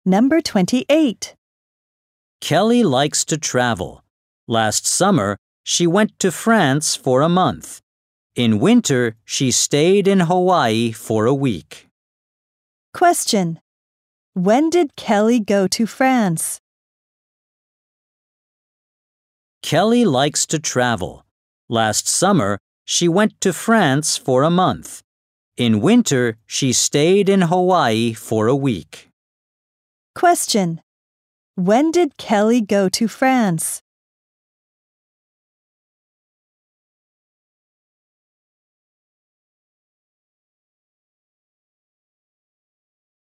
Number 28. Kelly likes to travel. Last summer, she went to France for a month. In winter, she stayed in Hawaii for a week. Question. When did Kelly go to France? Kelly likes to travel. Last summer, she went to France for a month. In winter, she stayed in Hawaii for a week. Question. When did Kelly go to France?